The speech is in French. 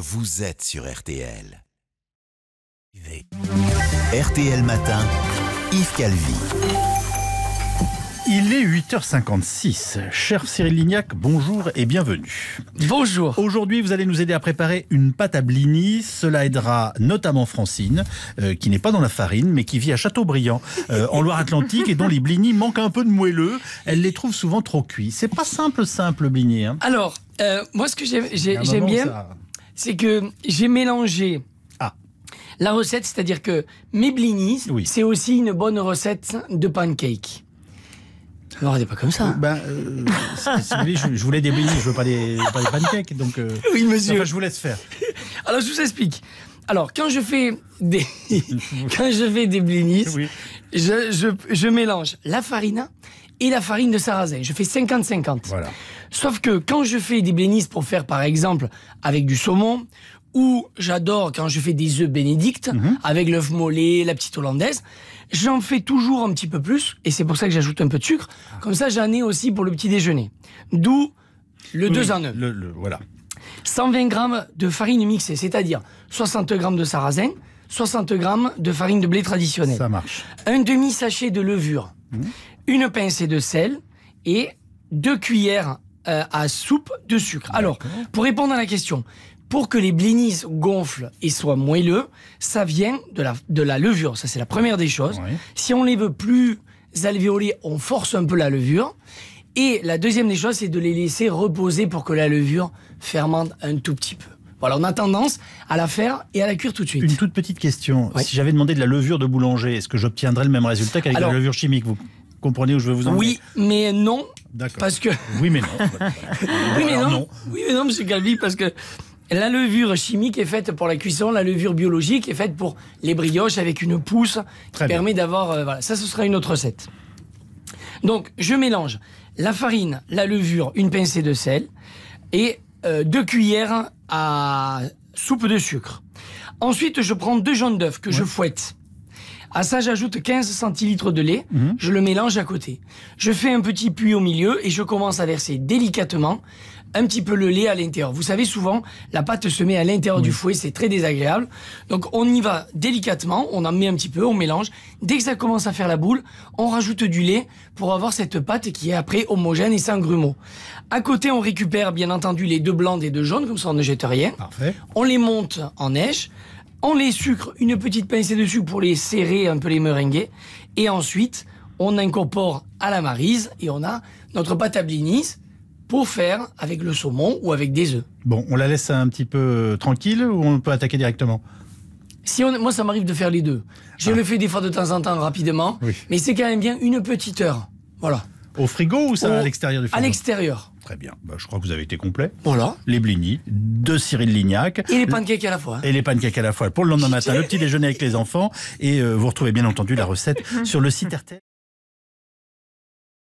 vous êtes sur RTL. RTL Matin, Yves Calvi. Il est 8h56. Cher Cyril Lignac, bonjour et bienvenue. Bonjour. Aujourd'hui, vous allez nous aider à préparer une pâte à blinis. Cela aidera notamment Francine, qui n'est pas dans la farine, mais qui vit à Châteaubriand, en Loire-Atlantique, et dont les blinis manquent un peu de moelleux. Elle les trouve souvent trop cuits. C'est pas simple le blinis. Hein. Alors, moi, ce que j'aime bien, c'est que j'ai mélangé la recette, c'est-à-dire que mes blinis, c'est aussi une bonne recette de pancake. Ne regardez pas comme ça. Si vous voulez, je voulais des blinis, je veux pas des pancakes. Donc, oui, monsieur. Enfin, je vous laisse faire. Alors, je vous explique. Alors, quand je fais des blinis, je mélange la farine et la farine de sarrasin. Je fais 50-50. Voilà. Sauf que quand je fais des blinis pour faire, par exemple, avec du saumon, ou j'adore quand je fais des œufs bénédicts, avec l'œuf mollet, la petite hollandaise, j'en fais toujours un petit peu plus, et c'est pour ça que j'ajoute un peu de sucre. Comme ça, j'en ai aussi pour le petit déjeuner. D'où le 2 en 1. Voilà. 120 grammes de farine mixée, c'est-à-dire 60 grammes de sarrasin, 60 grammes de farine de blé traditionnelle. Ça marche. Un demi-sachet de levure, une pincée de sel et 2 cuillères à soupe de sucre. Alors, pour répondre à la question, pour que les blinis gonflent et soient moelleux, ça vient de la levure. Ça, c'est la première des choses. Oui. Si on les veut plus alvéolés, on force un peu la levure. Et la deuxième des choses, c'est de les laisser reposer pour que la levure fermente un tout petit peu. Voilà, on a tendance à la faire et à la cuire tout de suite. Une toute petite question. Oui. Si j'avais demandé de la levure de boulanger, est-ce que j'obtiendrais le même résultat qu'avec la levure chimique? Vous comprenez où je veux vous en venir? Oui, mais non. D'accord. Parce que... Oui, mais non. Oui, mais non. Oui, mais non, monsieur Calvi, parce que la levure chimique est faite pour la cuisson, la levure biologique est faite pour les brioches avec une pousse qui permet d'avoir... voilà, ça, ce sera une autre recette. Donc, je mélange la farine, la levure, une pincée de sel et 2 cuillères à soupe de sucre. Ensuite, je prends 2 jaunes d'œufs que je fouette. À ça, j'ajoute 15 centilitres de lait. Je le mélange à côté. Je fais un petit puits au milieu et je commence à verser délicatement un petit peu le lait à l'intérieur. Vous savez, souvent, la pâte se met à l'intérieur du fouet, c'est très désagréable. Donc, on y va délicatement, on en met un petit peu, on mélange. Dès que ça commence à faire la boule, on rajoute du lait pour avoir cette pâte qui est après homogène et sans grumeaux. À côté, on récupère, bien entendu, les 2 blancs des 2 jaunes, comme ça on ne jette rien. Parfait. On les monte en neige. On les sucre, une petite pincée de sucre pour les serrer, un peu les meringuer. Et ensuite, on incorpore à la maryse et on a notre pâte à blinis pour faire avec le saumon ou avec des œufs. Bon, on la laisse un petit peu tranquille ou on peut attaquer directement? Moi, ça m'arrive de faire les deux. Je le fais des fois de temps en temps rapidement, mais c'est quand même bien une petite heure. Voilà. Au frigo ou ça à l'extérieur du frigo? À l'extérieur. Très bien. Je crois que vous avez été complet. Voilà. Les blinis de Cyril Lignac. Et les pancakes à la fois. Et les pancakes à la fois. Pour le lendemain matin, le petit déjeuner avec les enfants. Et vous retrouvez bien entendu la recette sur le site RTL.